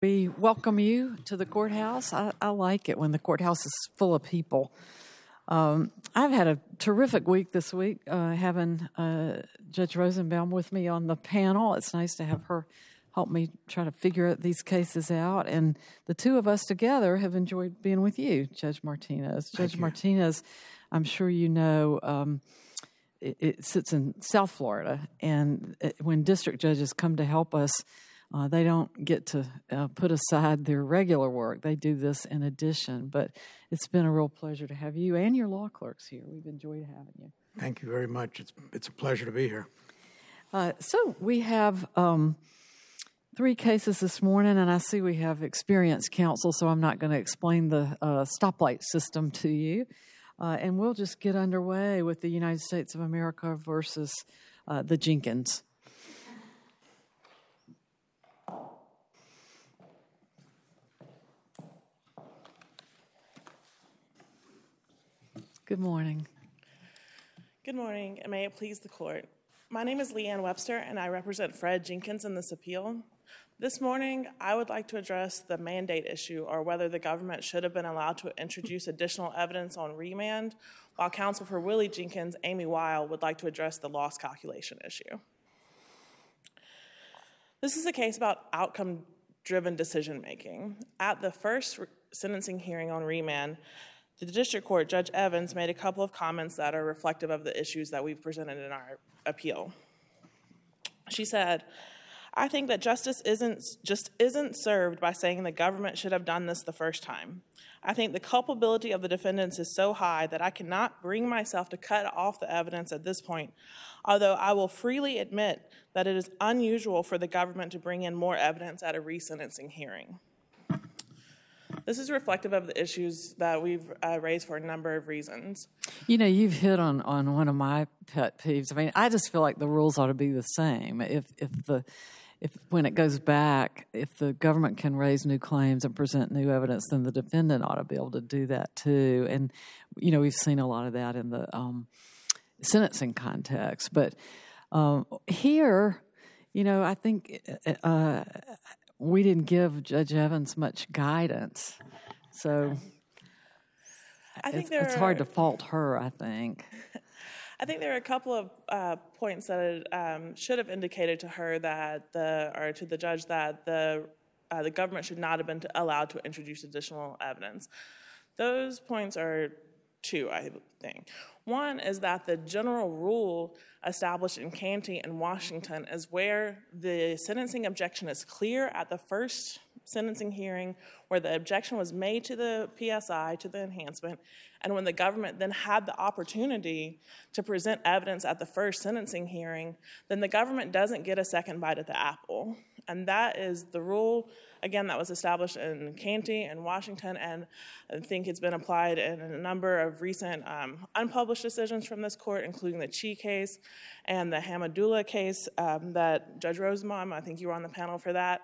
We welcome you to the courthouse. I like it when the courthouse is full of people. I've had a terrific week this week, having Judge Rosenbaum with me on the panel. It's nice to have her help me try to figure these cases out. And the two of us together have enjoyed being with you, Judge Martinez. Judge Martinez, I'm sure you know, it sits in South Florida. And when district judges come to help us, they don't get to put aside their regular work. They do this in addition. But it's been a real pleasure to have you and your law clerks here. We've enjoyed having you. Thank you very much. It's a pleasure to be here. So we have 3 cases this morning, and I see we have experienced counsel, so I'm not going to explain the stoplight system to you. And we'll just get underway with the United States of America versus the Jenkins. Good morning. Good morning, and may it please the court. My name is Leanne Webster, and I represent Fred Jenkins in this appeal. This morning, I would like to address the mandate issue, or whether the government should have been allowed to introduce additional evidence on remand, while counsel for Willie Jenkins, Amy Weil, would like to address the loss calculation issue. This is a case about outcome-driven decision-making. At the first sentencing hearing on remand, the district court, Judge Evans, made a couple of comments that are reflective of the issues that we've presented in our appeal. She said, "I think that justice isn't served by saying the government should have done this the first time. I think the culpability of the defendants is so high that I cannot bring myself to cut off the evidence at this point, although I will freely admit that it is unusual for the government to bring in more evidence at a resentencing hearing." This is reflective of the issues that we've raised for a number of reasons. You know, you've hit on one of my pet peeves. I mean, I just feel like the rules ought to be the same. If when it goes back, if the government can raise new claims and present new evidence, then the defendant ought to be able to do that too. And, you know, we've seen a lot of that in the sentencing context. But here, you know, I think we didn't give Judge Evans much guidance. So it's hard to fault her, I think. I think there are a couple of points that should have indicated to her or to the judge that the government should not have been allowed to introduce additional evidence. Those points are 2, I think. One is that the general rule established in Canty and Washington is where the sentencing objection is clear at the first sentencing hearing, where the objection was made to the PSI, to the enhancement, and when the government then had the opportunity to present evidence at the first sentencing hearing, then the government doesn't get a second bite at the apple. And that is the rule, again, that was established in Canty and Washington, and I think it's been applied in a number of recent unpublished decisions from this court, including the Chi case and the Hamadullah case that Judge Rosenbaum, I think you were on the panel for that.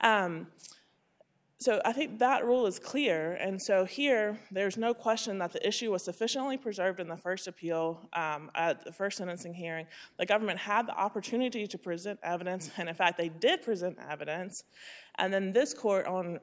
So I think that rule is clear, and so here there's no question that the issue was sufficiently preserved in the first appeal at the first sentencing hearing. The government had the opportunity to present evidence, and in fact they did present evidence, and then this court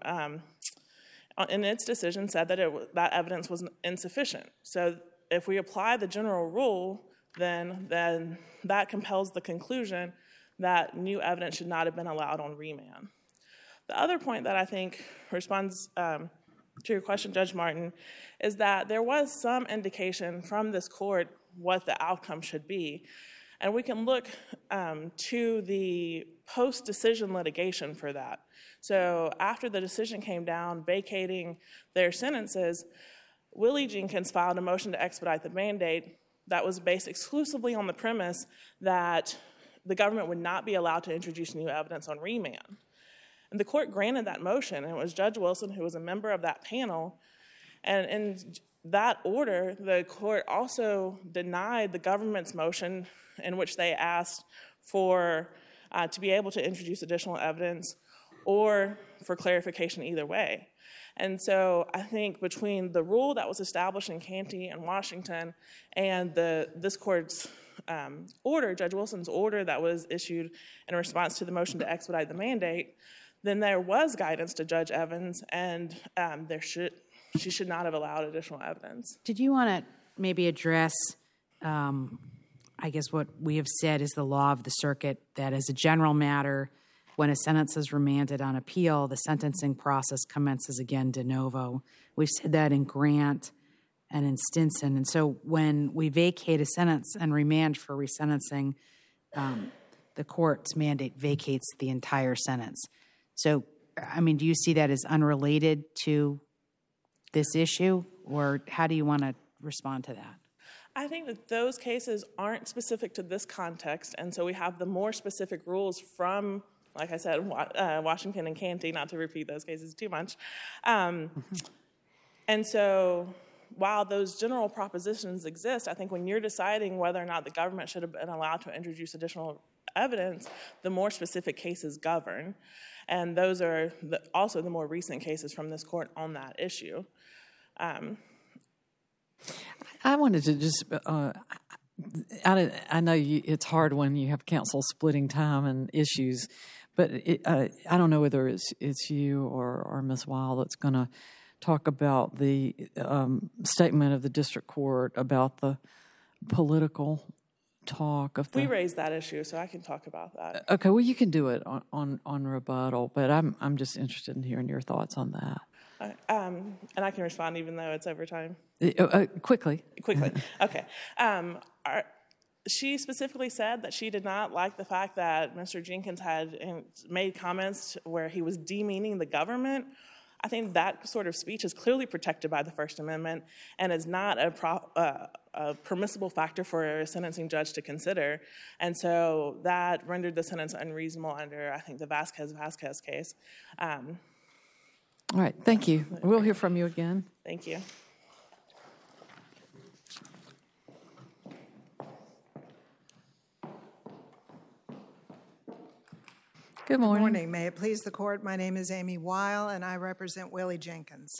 in its decision said that that evidence was insufficient. So if we apply the general rule, then that compels the conclusion that new evidence should not have been allowed on remand. The other point that I think responds to your question, Judge Martin, is that there was some indication from this court what the outcome should be. And we can look to the post-decision litigation for that. So after the decision came down vacating their sentences, Willie Jenkins filed a motion to expedite the mandate that was based exclusively on the premise that the government would not be allowed to introduce new evidence on remand. And the court granted that motion, and it was Judge Wilson who was a member of that panel. And in that order, the court also denied the government's motion in which they asked for to be able to introduce additional evidence or for clarification either way. And so I think between the rule that was established in Canty and Washington and this court's order, Judge Wilson's order that was issued in response to the motion to expedite the mandate, then there was guidance to Judge Evans, and she should not have allowed additional evidence. Did you want to maybe address, I guess what we have said is the law of the circuit, that as a general matter, when a sentence is remanded on appeal, the sentencing process commences again de novo. We've said that in Grant and in Stinson. And so when we vacate a sentence and remand for resentencing, the court's mandate vacates the entire sentence. So, I mean, do you see that as unrelated to this issue, or how do you want to respond to that? I think that those cases aren't specific to this context, and so we have the more specific rules from, like I said, Washington and Canty, not to repeat those cases too much. And so while those general propositions exist, I think when you're deciding whether or not the government should have been allowed to introduce additional evidence, the more specific cases govern. And those are also the more recent cases from this court on that issue. I wanted to just, I know it's hard when you have counsel splitting time and issues, but I don't know whether it's you or Ms. Weil that's going to talk about the statement of the district court about the political talk of the... We raised that issue, so I can talk about that. Okay, well, you can do it on rebuttal, but I'm just interested in hearing your thoughts on that. And I can respond even though it's over time. Quickly. Okay. She specifically said that she did not like the fact that Mr. Jenkins had made comments where he was demeaning the government. I think that sort of speech is clearly protected by the First Amendment and is not a permissible factor for a sentencing judge to consider. And so that rendered the sentence unreasonable under, I think, the Vasquez case. All right, thank you. We'll hear from you again. Thank you. Good morning. Good morning. May it please the court, my name is Amy Weil, and I represent Willie Jenkins.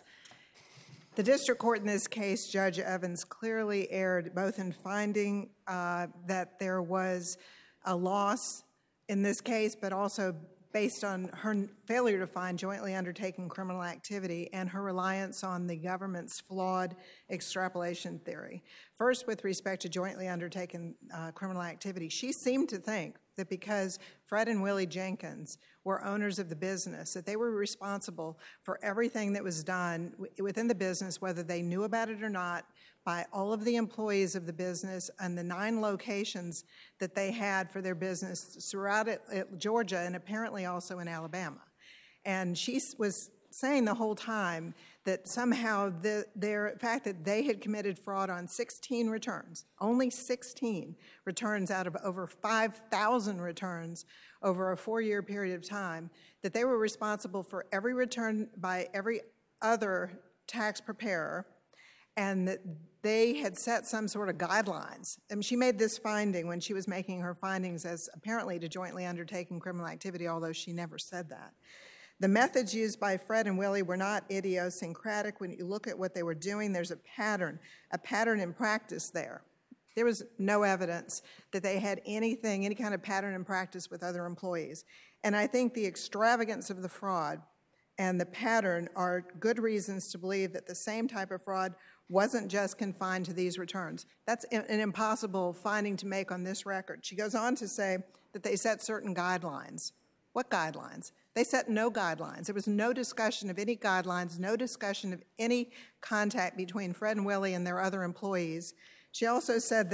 The district court in this case, Judge Evans, clearly erred both in finding that there was a loss in this case, but also based on her failure to find jointly undertaken criminal activity and her reliance on the government's flawed extrapolation theory. First, with respect to jointly undertaken criminal activity, she seemed to think that because Fred and Willie Jenkins were owners of the business, that they were responsible for everything that was done within the business, whether they knew about it or not, by all of the employees of the business and the 9 locations that they had for their business throughout Georgia and apparently also in Alabama. And she was saying the whole time that somehow the fact that they had committed fraud on 16 returns, only 16 returns out of over 5,000 returns over a 4-year period of time, that they were responsible for every return by every other tax preparer, and that they had set some sort of guidelines. And she made this finding when she was making her findings as apparently to jointly undertaking criminal activity, although she never said that. The methods used by Fred and Willie were not idiosyncratic. When you look at what they were doing, there's a pattern in practice there. There was no evidence that they had any kind of pattern in practice with other employees. And I think the extravagance of the fraud and the pattern are good reasons to believe that the same type of fraud wasn't just confined to these returns. That's an impossible finding to make on this record. She goes on to say that they set certain guidelines. What guidelines? They set no guidelines. There was no discussion of any guidelines, no discussion of any contact between Fred and Willie and their other employees. She also said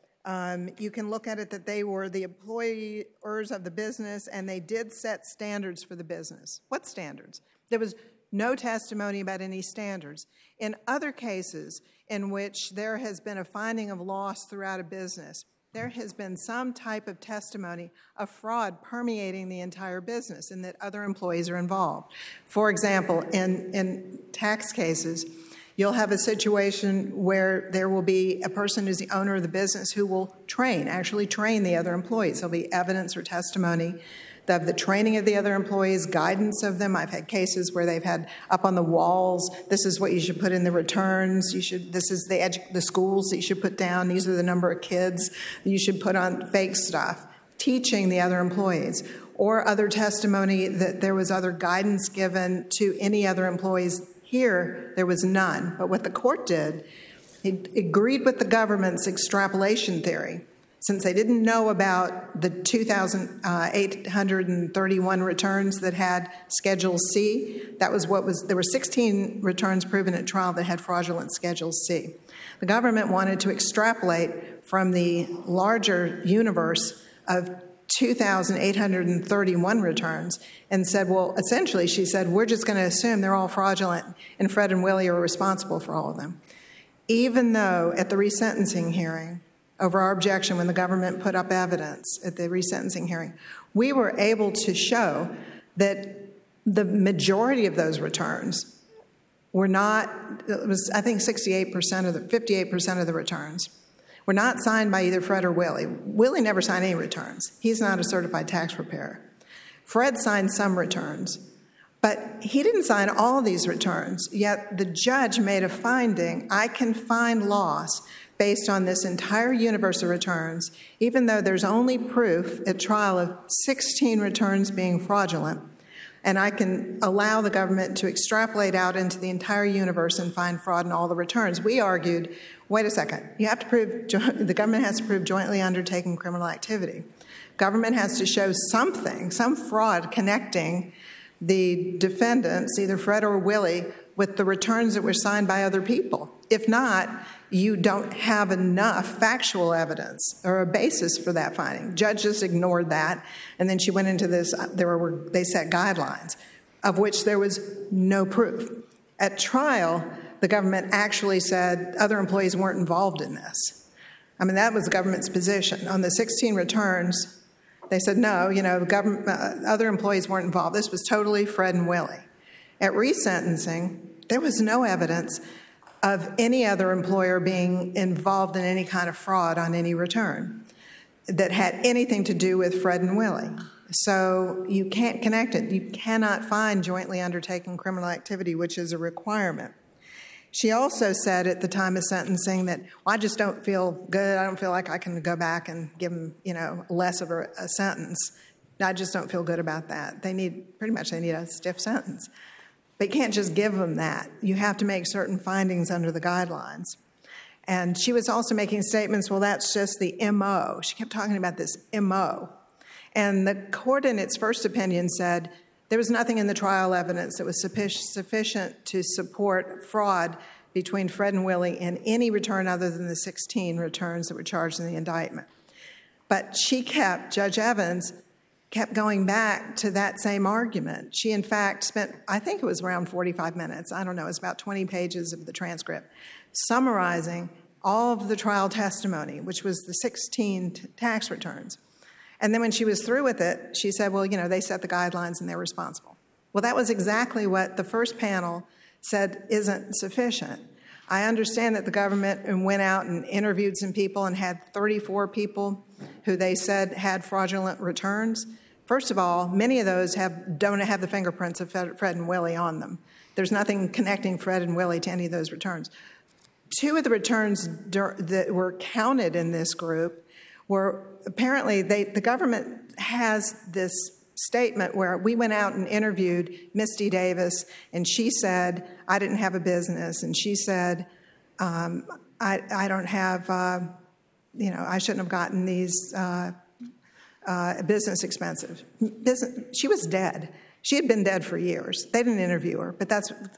that you can look at it that they were the employers of the business and they did set standards for the business. What standards? There was no testimony about any standards. In other cases in which there has been a finding of loss throughout a business, there has been some type of testimony of fraud permeating the entire business and that other employees are involved. For example, in tax cases, you'll have a situation where there will be a person who's the owner of the business who will actually train the other employees. There'll be evidence or testimony of the training of the other employees, guidance of them. I've had cases where they've had up on the walls, this is what you should put in the returns, this is the schools that you should put down, these are the number of kids that you should put on fake stuff, teaching the other employees. or other testimony that there was other guidance given to any other employees. Here, there was none. But what the court did, it agreed with the government's extrapolation theory. Since they didn't know about the 2,831 returns that had Schedule C, there were 16 returns proven at trial that had fraudulent Schedule C. The government wanted to extrapolate from the larger universe of 2,831 returns and said, well, essentially, she said, we're just going to assume they're all fraudulent and Fred and Willie are responsible for all of them. Even though at the resentencing hearing, over our objection when the government put up evidence at the resentencing hearing, we were able to show that the majority of those returns were not, it was, I think, 58% of the returns were not signed by either Fred or Willie. Willie never signed any returns. He's not a certified tax preparer. Fred signed some returns, but he didn't sign all of these returns, yet the judge made a finding, I can find loss based on this entire universe of returns, even though there's only proof at trial of 16 returns being fraudulent, and I can allow the government to extrapolate out into the entire universe and find fraud in all the returns. We argued, wait a second, you have to prove, the government has to prove jointly undertaking criminal activity. Government has to show something, some fraud connecting the defendants, either Fred or Willie, with the returns that were signed by other people. If not, you don't have enough factual evidence or a basis for that finding. Judge just ignored that, and then she went into this, they set guidelines, of which there was no proof. At trial, the government actually said other employees weren't involved in this. I mean, that was the government's position. On the 16 returns, they said, no, other employees weren't involved. This was totally Fred and Willie. At resentencing, there was no evidence of any other employer being involved in any kind of fraud on any return that had anything to do with Fred and Willie. So you can't connect it. You cannot find jointly undertaken criminal activity, which is a requirement. She also said at the time of sentencing that, well, I just don't feel good. I don't feel like I can go back and give them, less of a sentence. I just don't feel good about that. They need a stiff sentence. But you can't just give them that. You have to make certain findings under the guidelines. And she was also making statements, well, that's just the MO. She kept talking about this MO. And the court in its first opinion said there was nothing in the trial evidence that was sufficient to support fraud between Fred and Willie in any return other than the 16 returns that were charged in the indictment. But Judge Evans kept going back to that same argument. She, in fact, spent, I think it was around 45 minutes, I don't know, it's about 20 pages of the transcript, summarizing all of the trial testimony, which was the 16 tax returns. And then when she was through with it, she said, well, they set the guidelines and they're responsible. Well, that was exactly what the first panel said isn't sufficient. I understand that the government went out and interviewed some people and had 34 people who they said had fraudulent returns. First of all, many of those don't have the fingerprints of Fred and Willie on them. There's nothing connecting Fred and Willie to any of those returns. Two of the returns that were counted in this group were apparently, the government has this statement where we went out and interviewed Misty Davis, and she said, I didn't have a business, and she said, I don't have, I shouldn't have gotten these business expenses. She was dead. She had been dead for years. They didn't interview her, but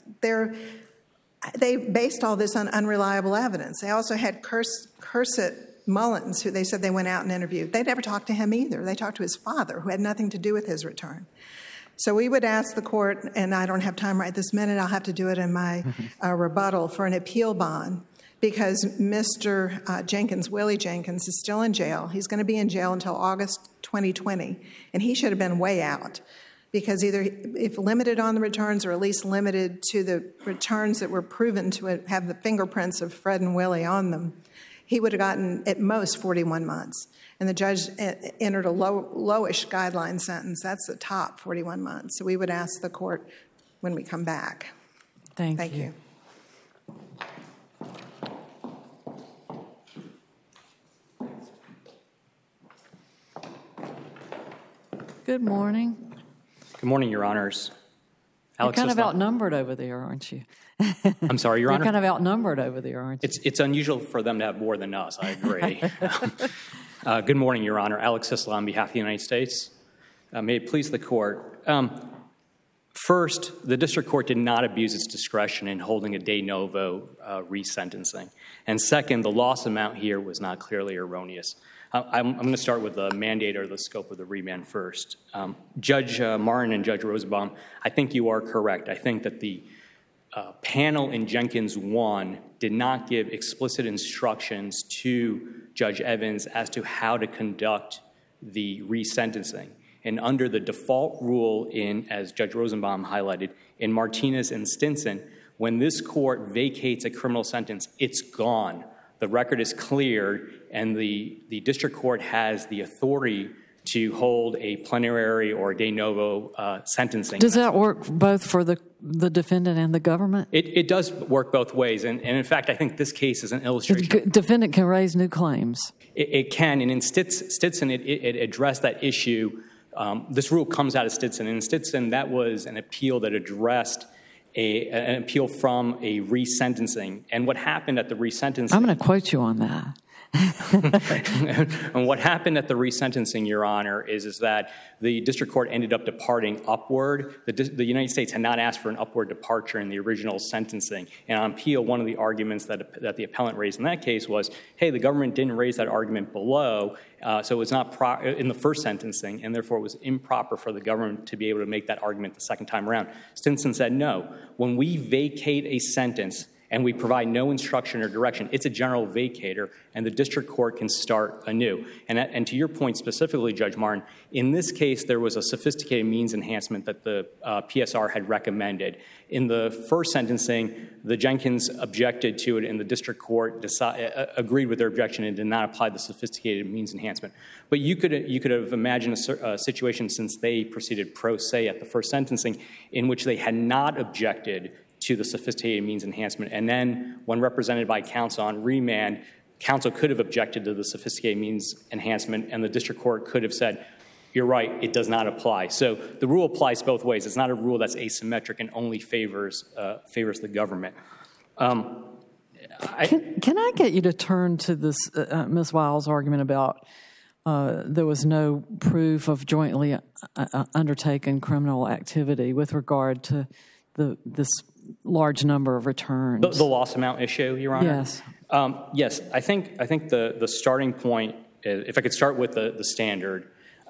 they based all this on unreliable evidence. They also had Cursett Mullins, who they said they went out and interviewed. They never talked to him either. They talked to his father, who had nothing to do with his return. So we would ask the court, and I don't have time right this minute, I'll have to do it in my rebuttal, for an appeal bond, because Mr. Jenkins, Willie Jenkins, is still in jail. He's going to be in jail until August 2020, and he should have been way out, because either if limited on the returns or at least limited to the returns that were proven to have the fingerprints of Fred and Willie on them, he would have gotten at most 41 months. And the judge entered a lowish guideline sentence. That's the top, 41 months. So we would ask the court when we come back. Thank you. Good morning. Good morning, Your Honors. You're kind of Islam. outnumbered over there, aren't you? I'm sorry, Your You're Honor. kind of outnumbered over there, aren't you? It's unusual for them to have more than us, I agree. Good morning, Your Honor. Alex Islam on behalf of the United States. May it please the Court. First, the District Court did not abuse its discretion in holding a de novo resentencing. And second, the loss amount here was not clearly erroneous. I'm going to start with the mandate or the scope of the remand first. Judge Martin and Judge Rosenbaum, I think you are correct. I think that the panel in Jenkins 1 did not give explicit instructions to Judge Evans as to how to conduct the resentencing. And under the default rule as Judge Rosenbaum highlighted, in Martinez and Stinson, when this court vacates a criminal sentence, it's gone. The record is cleared, and the district court has the authority to hold a plenary or de novo sentencing. Does that work both for the defendant and the government? It does work both ways, and in fact, I think this case is an illustration. The defendant can raise new claims. It can, and in Stinson, it addressed that issue. This rule comes out of Stinson, and in Stinson, that was an appeal that addressed an appeal from a resentencing. And what happened at the resentencing... I'm going to quote you on that. And what happened at the resentencing, Your Honor, is that the district court ended up departing upward. The United States had not asked for an upward departure in the original sentencing. And on appeal, one of the arguments that the appellant raised in that case was, hey, the government didn't raise that argument below, so it's not in the first sentencing, and therefore it was improper for the government to be able to make that argument the second time around. Stinson said, no, when we vacate a sentence and we provide no instruction or direction, it's a general vacator, and the district court can start anew. And to your point specifically, Judge Martin, in this case, there was a sophisticated means enhancement that the PSR had recommended. In the first sentencing, the Jenkins objected to it, and the district court agreed with their objection and did not apply the sophisticated means enhancement. But you could have imagined a situation, since they proceeded pro se at the first sentencing, in which they had not objected to the sophisticated means enhancement. And then when represented by counsel on remand, counsel could have objected to the sophisticated means enhancement, and the district court could have said, you're right, it does not apply. So the rule applies both ways. It's not a rule that's asymmetric and only favors the government. Can I get you to turn to this, Ms. Wiles' argument about there was no proof of jointly undertaken criminal activity with regard to this large number of returns? The loss amount issue, Your Honor? Yes. Yes, I think the starting point, if I could start with the standard,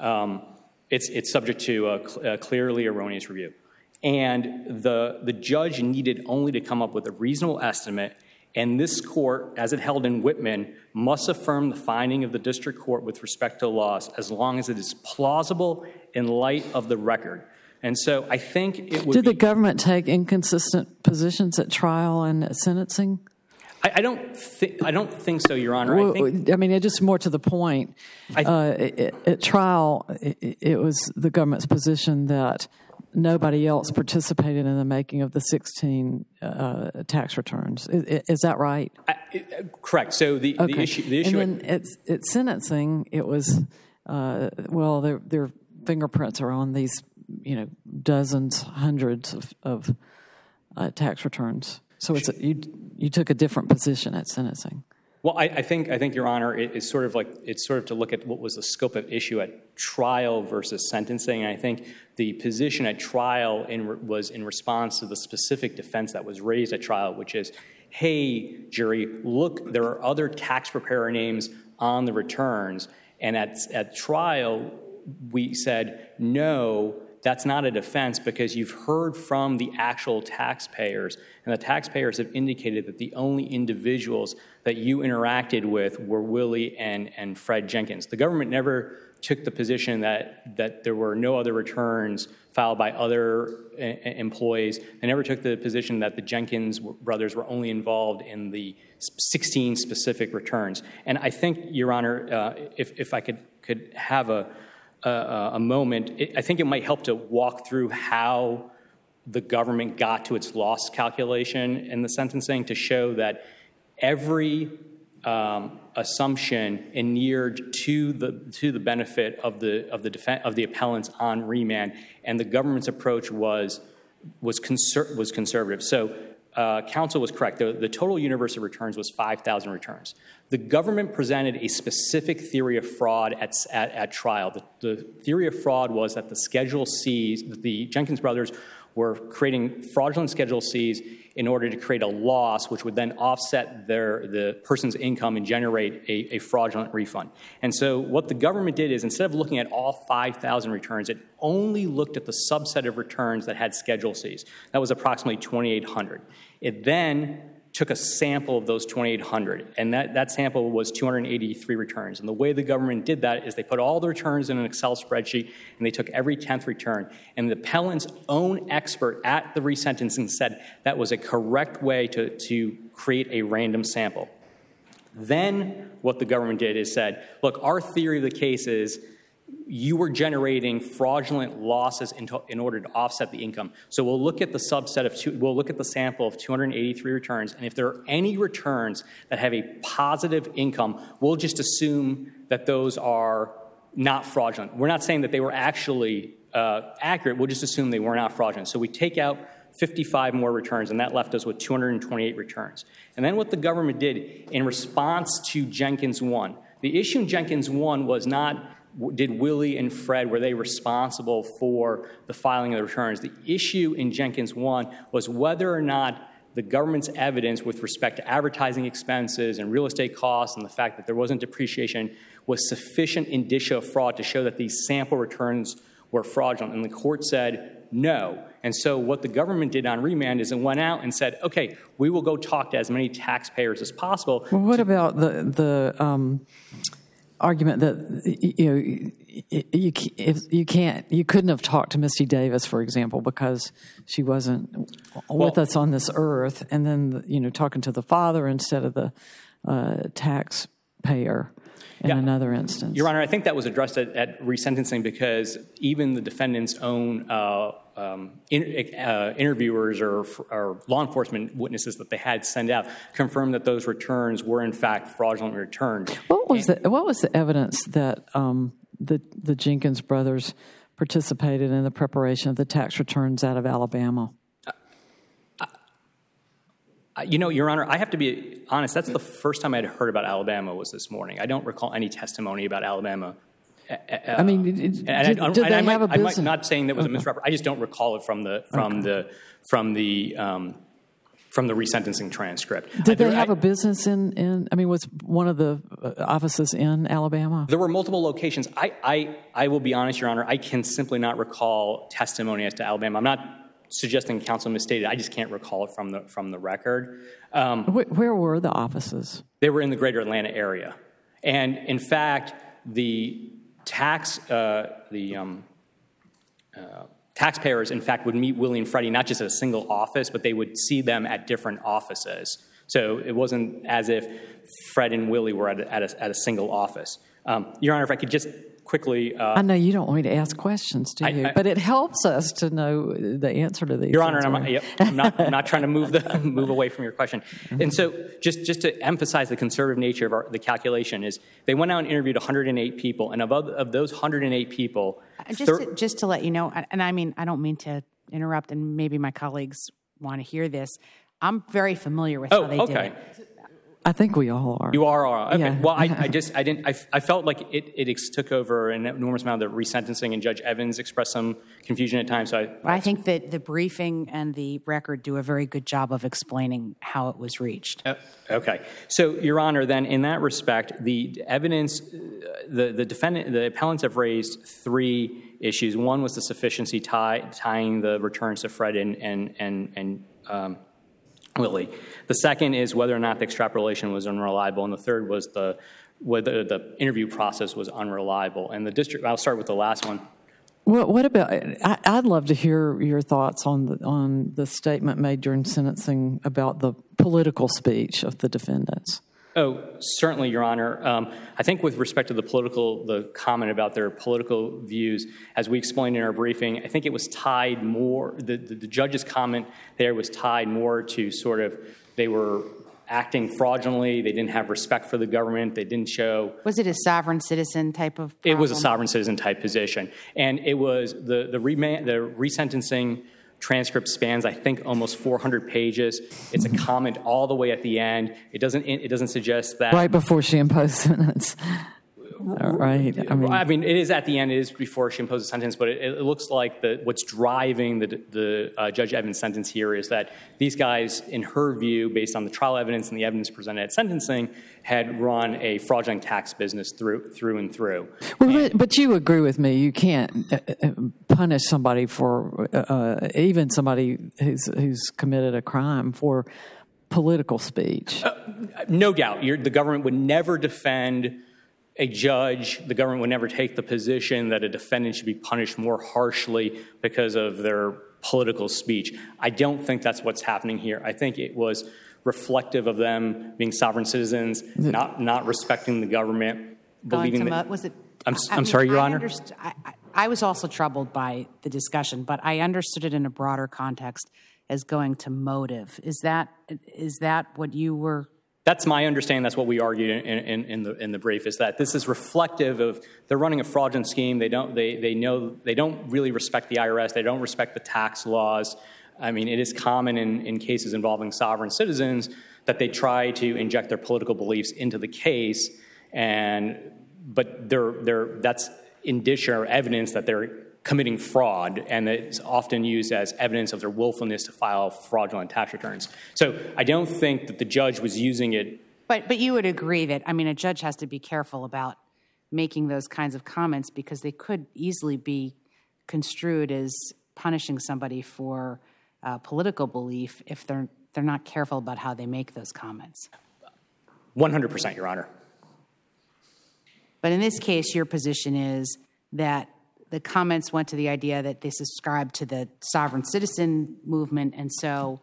it's subject to a clearly erroneous review. And the judge needed only to come up with a reasonable estimate, and this court, as it held in Whitman, must affirm the finding of the district court with respect to loss as long as it is plausible in light of the record. And so I think it would Did the government take inconsistent positions at trial and at sentencing? I don't think so, Your Honor. I mean, just more to the point. At trial, it was the government's position that nobody else participated in the making of the 16 tax returns. Is that right? Correct. So the issue. And then at sentencing, it was their fingerprints are on these, dozens, hundreds of tax returns. So you took a different position at sentencing. Well, I think Your Honor, it's sort of to look at what was the scope of issue at trial versus sentencing. And I think the position at trial was in response to the specific defense that was raised at trial, which is, hey, jury, look, there are other tax preparer names on the returns. And at trial, we said, no, that's not a defense, because you've heard from the actual taxpayers, and the taxpayers have indicated that the only individuals that you interacted with were Willie and Fred Jenkins. The government never took the position that there were no other returns filed by other employees. They never took the position that the Jenkins brothers were only involved in the 16 specific returns. And I think, Your Honor, if I could have a moment, I think it might help to walk through how the government got to its loss calculation in the sentencing to show that every assumption inured to the benefit of the appellants on remand, and the government's approach was conservative. So counsel was correct. The total universe of returns was 5,000 returns. The government presented a specific theory of fraud at trial. The theory of fraud was that the Schedule Cs, the Jenkins brothers were creating fraudulent Schedule Cs in order to create a loss, which would then offset the person's income and generate a fraudulent refund. And so what the government did is, instead of looking at all 5,000 returns, it only looked at the subset of returns that had Schedule Cs. That was approximately 2,800. It then took a sample of those 2,800, and that sample was 283 returns. And the way the government did that is they put all the returns in an Excel spreadsheet, and they took every 10th return. And the appellant's own expert at the resentencing said that was a correct way to create a random sample. Then what the government did is said, look, our theory of the case is you were generating fraudulent losses in order to offset the income. So we'll look at the subset of we'll look at the sample of 283 returns, and if there are any returns that have a positive income, we'll just assume that those are not fraudulent. We're not saying that they were actually accurate. We'll just assume they were not fraudulent. So we take out 55 more returns, and that left us with 228 returns. And then what the government did in response to Jenkins 1, the issue in Jenkins 1 was not did Willie and Fred, were they responsible for the filing of the returns? The issue in Jenkins 1 was whether or not the government's evidence with respect to advertising expenses and real estate costs and the fact that there wasn't depreciation was sufficient indicia of fraud to show that these sample returns were fraudulent. And the court said no. And so what the government did on remand is it went out and said, okay, we will go talk to as many taxpayers as possible. Well, what about the argument that you couldn't have talked to Misty Davis, for example, because she wasn't with us on this earth, and then talking to the father instead of the taxpayer in another instance? Your Honor, I think that was addressed at resentencing because even the defendant's own interviewers or law enforcement witnesses that they had sent out confirmed that those returns were in fact fraudulent returns. What was the evidence that the Jenkins brothers participated in the preparation of the tax returns out of Alabama? Your Honor, I have to be honest. That's the first time I'd heard about Alabama was this morning. I don't recall any testimony about Alabama. I mean, did they have a business? I'm not saying that was a misrepresentation. I just don't recall it from the resentencing transcript. Did they have a business in? I mean, was one of the offices in Alabama? There were multiple locations. I will be honest, Your Honor. I can simply not recall testimony as to Alabama. I'm not suggesting counsel misstated. I just can't recall it from the record. Where were the offices? They were in the greater Atlanta area. And in fact, the taxpayers, in fact, would meet Willie and Freddie not just at a single office, but they would see them at different offices. So it wasn't as if Fred and Willie were at a single office. Your Honor, if I could just quickly... I know you don't want me to ask questions, do you? But it helps us to know the answer to these. Your Honor, I'm not trying to move away from your question. And so just to emphasize the conservative nature of the calculation is they went out and interviewed 108 people, and of those 108 people... Just to let you know, and I mean, I don't mean to interrupt, and maybe my colleagues want to hear this. I'm very familiar with how they did it. I think we all are. You are all. Okay. Yeah. Well, I felt like it took over an enormous amount of the resentencing, and Judge Evans expressed some confusion at times. So I think that the briefing and the record do a very good job of explaining how it was reached. Okay. So, Your Honor, then in that respect, the evidence, the appellants have raised three issues. One was the sufficiency tying the returns to Fred and Willie. The second is whether or not the extrapolation was unreliable, and the third was whether the interview process was unreliable. And the district, I'll start with the last one. Well, what about? I'd love to hear your thoughts on the statement made during sentencing about the political speech of the defendants. Oh, certainly, Your Honor. I think with respect to the comment about their political views, as we explained in our briefing, I think it was tied more, the judge's comment there was tied more to sort of, they were acting fraudulently. They didn't have respect for the government. They didn't show. Was it a sovereign citizen type of problem? It was a sovereign citizen type position. And it was the resentencing transcript spans, I think, almost 400 pages. It's a comment all the way at the end. It doesn't suggest that. Right before she imposed sentence. Right. I mean, it is at the end. It is before she imposes a sentence. But it looks like what's driving the Judge Evans' sentence here is that these guys, in her view, based on the trial evidence and the evidence presented at sentencing, had run a fraudulent tax business through and through. Well, but you agree with me. You can't punish somebody for even somebody who's committed a crime for political speech. No doubt, the government would never defend a judge. The government would never take the position that a defendant should be punished more harshly because of their political speech. I don't think that's what's happening here. I think it was reflective of them being sovereign citizens, not respecting the government, believing that. Was it? I'm sorry, Your Honor. I was also troubled by the discussion, but I understood it in a broader context as going to motive. Is that what you were? That's my understanding. That's what we argued in the brief. Is that this is reflective of they're running a fraudulent scheme. They don't really respect the IRS. They don't respect the tax laws. I mean, it is common in cases involving sovereign citizens that they try to inject their political beliefs into the case, but that's indicia or evidence that they're committing fraud, and it's often used as evidence of their willfulness to file fraudulent tax returns. So I don't think that the judge was using it. But you would agree that, I mean, a judge has to be careful about making those kinds of comments because they could easily be construed as punishing somebody for political belief if they're not careful about how they make those comments. 100%, Your Honor. But in this case, your position is that the comments went to the idea that they subscribed to the sovereign citizen movement, and so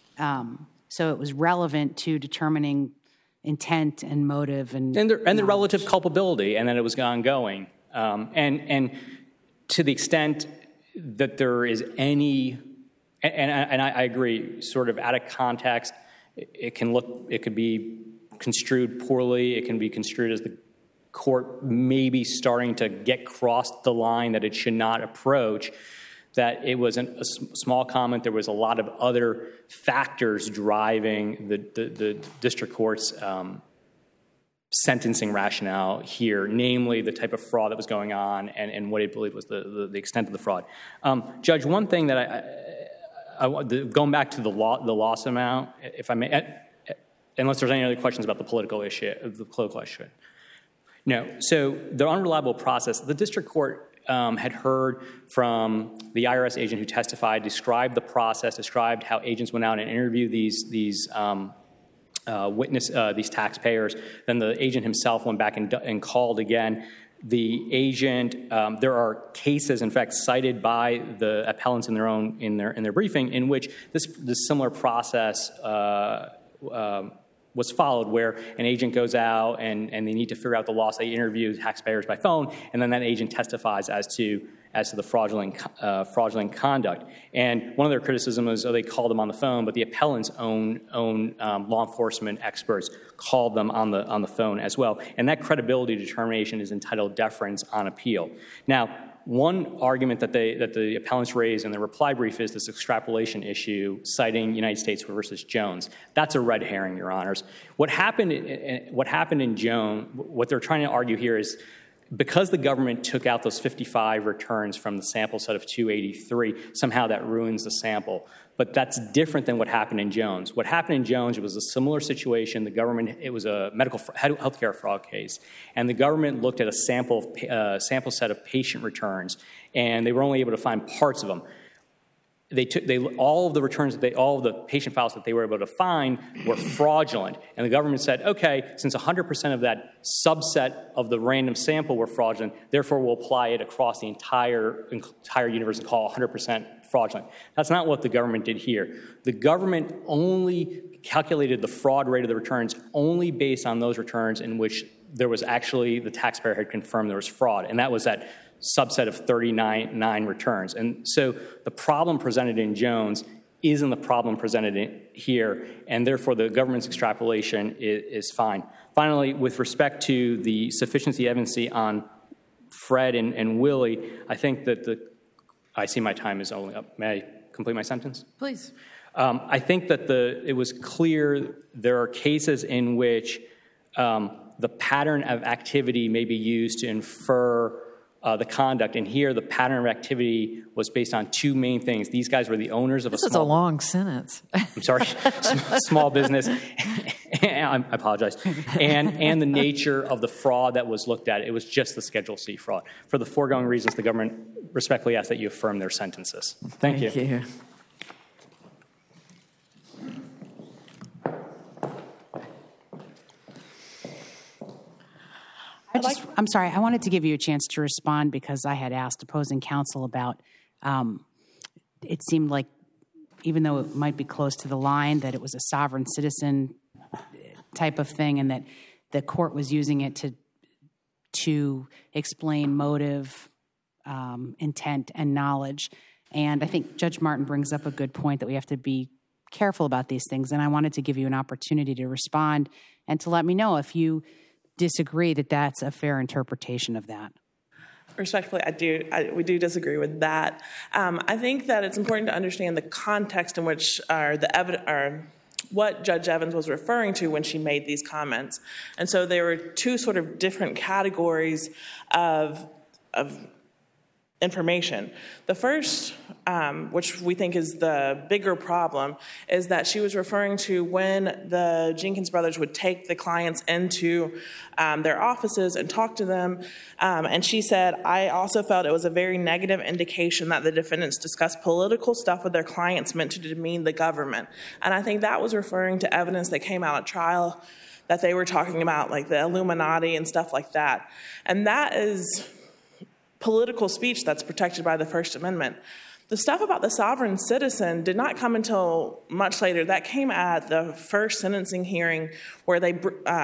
it was relevant to determining intent and motive and the relative culpability, and that it was ongoing. And to the extent that there is any, and I agree, sort of out of context, it could be construed poorly. It can be construed as the court maybe starting to get crossed the line that it should not approach, that it was a small comment. There was a lot of other factors driving the district court's sentencing rationale here, namely the type of fraud that was going on and what it believed was the extent of the fraud. Judge, one thing that going back to the loss amount, if I may, unless there's any other questions about the political issue. No. So the unreliable process, the district court had heard from the IRS agent who testified, described the process, described how agents went out and interviewed these taxpayers. Then the agent himself went back and called again. The agent, there are cases, in fact, cited by the appellants in their briefing, in which this similar process was followed, where an agent goes out and they need to figure out the loss. They interview taxpayers by phone, and then that agent testifies as to the fraudulent conduct. And one of their criticisms is, they called them on the phone, but the appellant's own law enforcement experts called them on the phone as well. And that credibility determination is entitled deference on appeal. Now, one argument that the appellants raised in the reply brief is this extrapolation issue, citing United States versus Jones. That's a red herring, Your Honors. What happened in Jones, what they're trying to argue here is, because the government took out those 55 returns from the sample set of 283, somehow that ruins the sample. But that's different than what happened in Jones. What happened in Jones, it was a similar situation. The government, it was a medical healthcare fraud case, and the government looked at a sample set of patient returns, and they were only able to find parts of them. All of the patient files that they were able to find were fraudulent, and the government said, okay, since 100% of that subset of the random sample were fraudulent, therefore we'll apply it across the entire universe and call 100% fraudulent. That's not what the government did here. The government only calculated the fraud rate of the returns only based on those returns in which there was actually, the taxpayer had confirmed there was fraud, and that was that subset of 39 returns. And so the problem presented in Jones isn't the problem presented here, and therefore the government's extrapolation is fine. Finally, with respect to the sufficiency evidence on Fred and Willie, I think that I see my time is only up. May I complete my sentence? Please. I think that it was clear there are cases in which the pattern of activity may be used to infer the conduct, and here the pattern of activity was based on two main things. These guys were the owners of This is a long sentence. I'm sorry, small business. I apologize. And the nature of the fraud that was looked at. It was just the Schedule C fraud. For the foregoing reasons, the government respectfully asks that you affirm their sentences. Thank you. I'm sorry, I wanted to give you a chance to respond because I had asked opposing counsel about, it seemed like even though it might be close to the line, that it was a sovereign citizen type of thing and that the court was using it to explain motive, intent, and knowledge. And I think Judge Martin brings up a good point that we have to be careful about these things. And I wanted to give you an opportunity to respond and to let me know if you disagree that that's a fair interpretation of that. Respectfully, we do disagree with that. I think that it's important to understand the context in which what Judge Evans was referring to when she made these comments. And so there were two sort of different categories of information. The first, which we think is the bigger problem, is that she was referring to when the Jenkins brothers would take the clients into their offices and talk to them. And she said, I also felt it was a very negative indication that the defendants discussed political stuff with their clients meant to demean the government. And I think that was referring to evidence that came out at trial that they were talking about, like the Illuminati and stuff like that. And that is political speech that's protected by the First Amendment. The stuff about the sovereign citizen did not come until much later. That came at the first sentencing hearing where they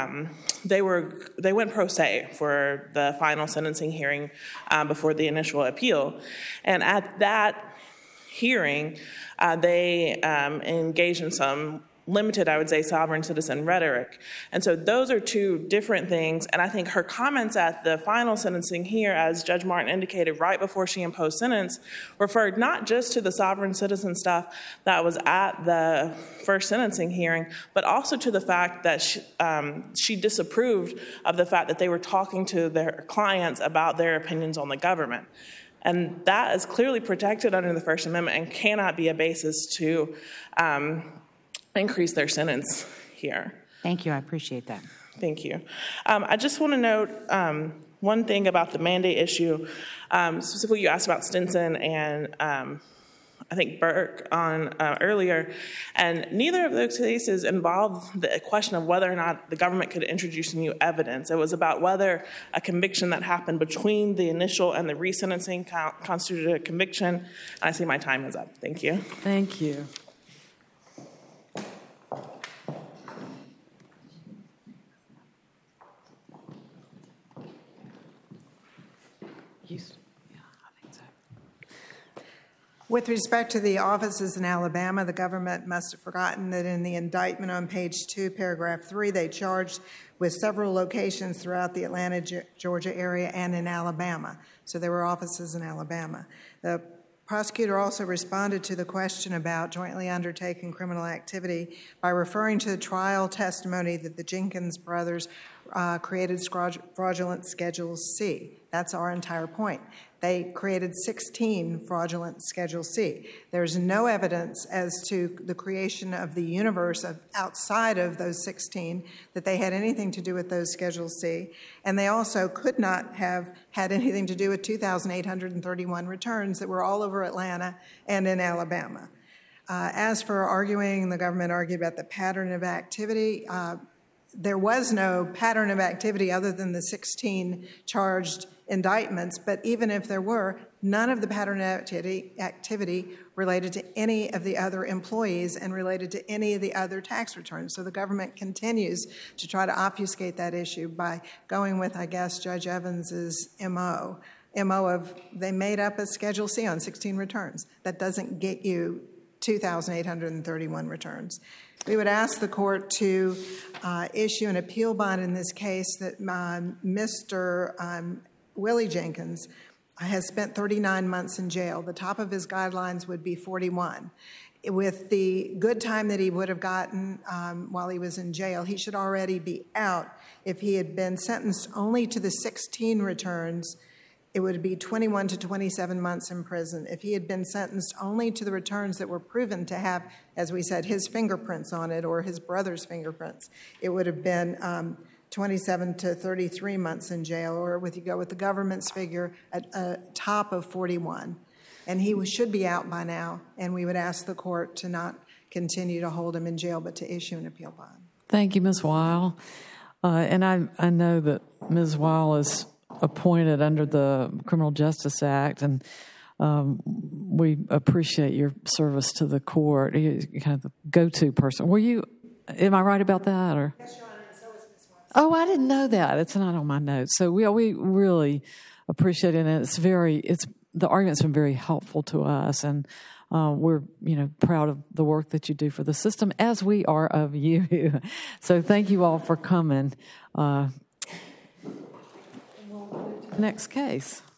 went pro se for the final sentencing hearing before the initial appeal. And at that hearing, they engaged in some limited, I would say, sovereign citizen rhetoric. And so those are two different things. And I think her comments at the final sentencing here, as Judge Martin indicated right before she imposed sentence, referred not just to the sovereign citizen stuff that was at the first sentencing hearing, but also to the fact that she disapproved of the fact that they were talking to their clients about their opinions on the government. And that is clearly protected under the First Amendment and cannot be a basis to increase their sentence here. Thank you. I appreciate that. Thank you. I just want to note one thing about the mandate issue. Specifically, you asked about Stinson and I think Burke on earlier, and neither of those cases involved the question of whether or not the government could introduce new evidence. It was about whether a conviction that happened between the initial and the resentencing constituted a conviction. And I see my time is up. Thank you. Thank you. With respect to the offices in Alabama, the government must have forgotten that in the indictment on page 2, paragraph 3, they charged with several locations throughout the Atlanta, Georgia area and in Alabama. So there were offices in Alabama. The prosecutor also responded to the question about jointly undertaking criminal activity by referring to the trial testimony that the Jenkins brothers created fraudulent Schedule C. That's our entire point. They created 16 fraudulent Schedule C. There's no evidence as to the creation of the universe outside of those 16 that they had anything to do with those Schedule C. And they also could not have had anything to do with 2,831 returns that were all over Atlanta and in Alabama. As for arguing, the government argued about the pattern of activity. There was no pattern of activity other than the 16 charged indictments, but even if there were, none of the pattern of activity related to any of the other employees and related to any of the other tax returns. So the government continues to try to obfuscate that issue by going with, I guess, Judge Evans's MO of they made up a Schedule C on 16 returns. That doesn't get you 2,831 returns. We would ask the court to issue an appeal bond in this case that Mr. Willie Jenkins has spent 39 months in jail. The top of his guidelines would be 41. With the good time that he would have gotten while he was in jail, he should already be out. If he had been sentenced only to the 16 returns, it would be 21 to 27 months in prison. If he had been sentenced only to the returns that were proven to have, as we said, his fingerprints on it or his brother's fingerprints, it would have been 27 to 33 months in jail, or with you go with the government's figure, at a top of 41. And he should be out by now, and we would ask the court to not continue to hold him in jail, but to issue an appeal bond. Thank you, Ms. Weil. And I know that Ms. Weil is appointed under the Criminal Justice Act, and we appreciate your service to the court. You're kind of the go-to person. Am I right about that? Or? Yes, Your Honor, and so is Ms. Watson. Oh, I didn't know that. It's not on my notes. So we really appreciate it, and the argument's been very helpful to us, and we're proud of the work that you do for the system, as we are of you. So thank you all for coming. Next case.